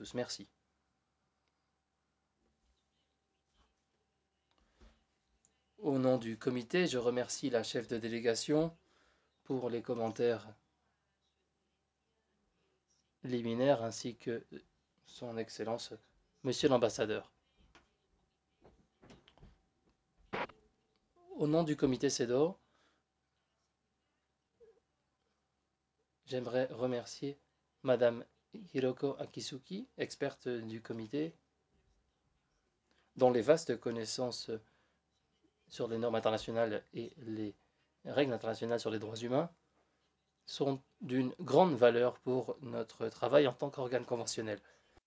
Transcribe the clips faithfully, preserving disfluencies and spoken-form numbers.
tous. Merci. Au nom du comité, je remercie la chef de délégation pour les commentaires liminaires ainsi que son Excellence, Monsieur l'ambassadeur. Au nom du comité CEDAW, j'aimerais remercier Madame Hiroko Akisuki, experte du comité, dont les vastes connaissances sur les normes internationales et les règles internationales sur les droits humains sont d'une grande valeur pour notre travail en tant qu'organe conventionnel.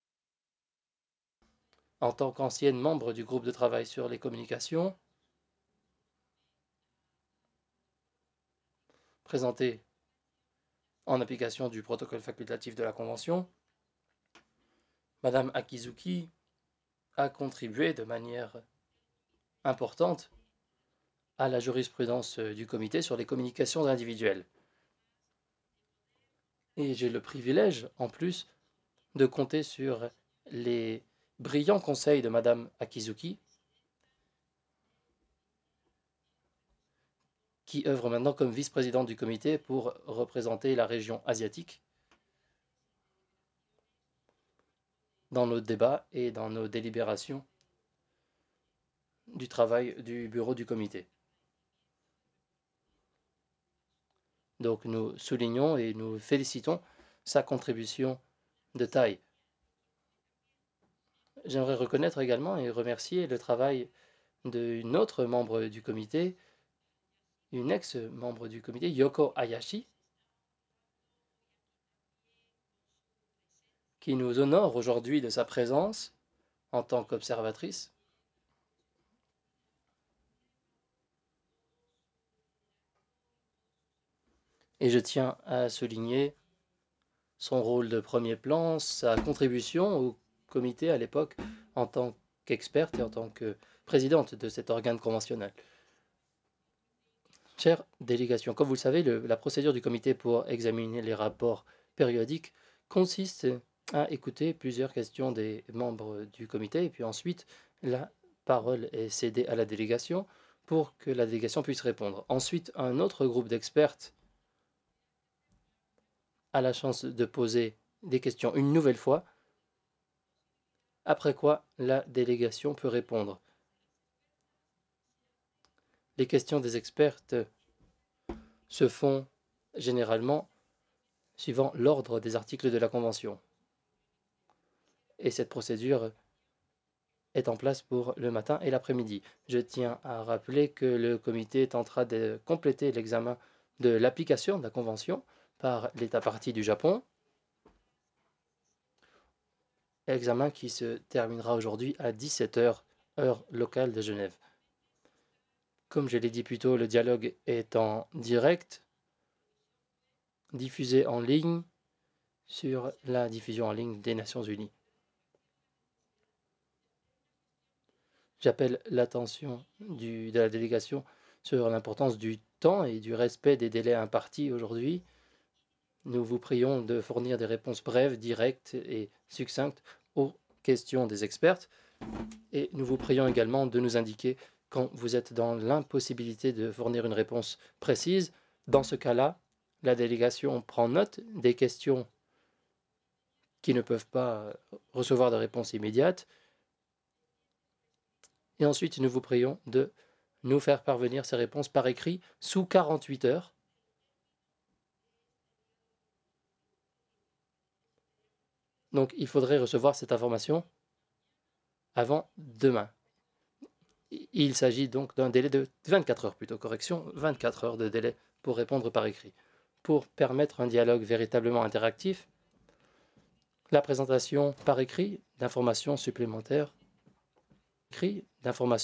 En tant qu'ancienne membre du groupe de travail sur les communications, présenté en application du protocole facultatif de la Convention, Madame Akizuki a contribué de manière importante à la jurisprudence du comité sur les communications individuelles. Et j'ai le privilège, en plus, de compter sur les brillants conseils de Madame Akizuki, qui œuvre maintenant comme vice-présidente du comité pour représenter la région asiatique dans nos débats et dans nos délibérations du travail du bureau du comité. Donc nous soulignons et nous félicitons sa contribution de taille. J'aimerais reconnaître également et remercier le travail d'une autre membre du comité, une ex-membre du comité, Yoko Hayashi, qui nous honore aujourd'hui de sa présence en tant qu'observatrice. Et je tiens à souligner son rôle de premier plan, sa contribution au comité à l'époque en tant qu'experte et en tant que présidente de cet organe conventionnel. Chère délégation, comme vous le savez, le, la procédure du comité pour examiner les rapports périodiques consiste à écouter plusieurs questions des membres du comité et puis ensuite la parole est cédée à la délégation pour que la délégation puisse répondre. Ensuite, un autre groupe d'experts a la chance de poser des questions une nouvelle fois, après quoi la délégation peut répondre. Les questions des experts se font généralement suivant l'ordre des articles de la Convention. Et cette procédure est en place pour le matin et l'après-midi. Je tiens à rappeler que le comité tentera de compléter l'examen de l'application de la Convention par l'État partie du Japon, examen qui se terminera aujourd'hui à dix-sept heures, heure locale de Genève. Comme je l'ai dit plus tôt, le dialogue est en direct, diffusé en ligne sur la diffusion en ligne des Nations Unies. J'appelle l'attention de la délégation sur l'importance du temps et du respect des délais impartis aujourd'hui. Nous vous prions de fournir des réponses brèves, directes et succinctes aux questions des experts. Et nous vous prions également de nous indiquer quand vous êtes dans l'impossibilité de fournir une réponse précise. Dans ce cas-là, la délégation prend note des questions qui ne peuvent pas recevoir de réponse immédiate. Et ensuite, nous vous prions de nous faire parvenir ces réponses par écrit sous quarante-huit heures. Donc, il faudrait recevoir cette information avant demain. Il s'agit donc d'un délai de vingt-quatre heures, plutôt correction, vingt-quatre heures de délai pour répondre par écrit. Pour permettre un dialogue véritablement interactif, la présentation par écrit d'informations supplémentaires, écrit d'informations